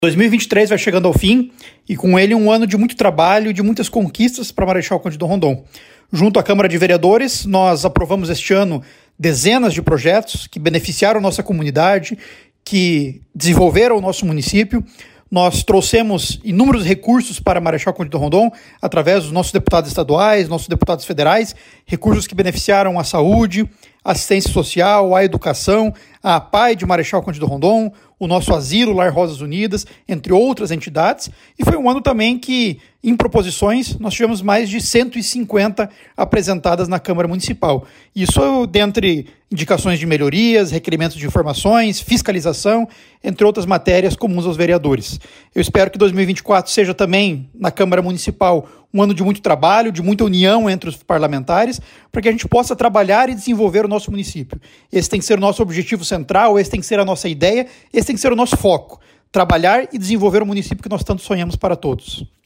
2023 vai chegando ao fim e com ele um ano de muito trabalho e de muitas conquistas para Marechal Cândido Rondon. Junto à Câmara de Vereadores, nós aprovamos este ano dezenas de projetos que beneficiaram nossa comunidade, que desenvolveram o nosso município. Nós trouxemos inúmeros recursos para Marechal Cândido Rondon através dos nossos deputados estaduais, nossos deputados federais, recursos que beneficiaram a saúde, a assistência social, a educação, a APAE de Marechal Cândido Rondon, o nosso asilo Lar Rosas Unidas, entre outras entidades. E foi um ano também que, em proposições, nós tivemos mais de 150 apresentadas na Câmara Municipal. Isso dentre indicações de melhorias, requerimentos de informações, fiscalização, entre outras matérias comuns aos vereadores. Eu espero que 2024 seja também, na Câmara Municipal, um ano de muito trabalho, de muita união entre os parlamentares, para que a gente possa trabalhar e desenvolver o nosso município. Esse tem que ser o nosso objetivo central, esse tem que ser a nossa ideia, esse tem que ser o nosso foco. Trabalhar e desenvolver o município que nós tanto sonhamos para todos.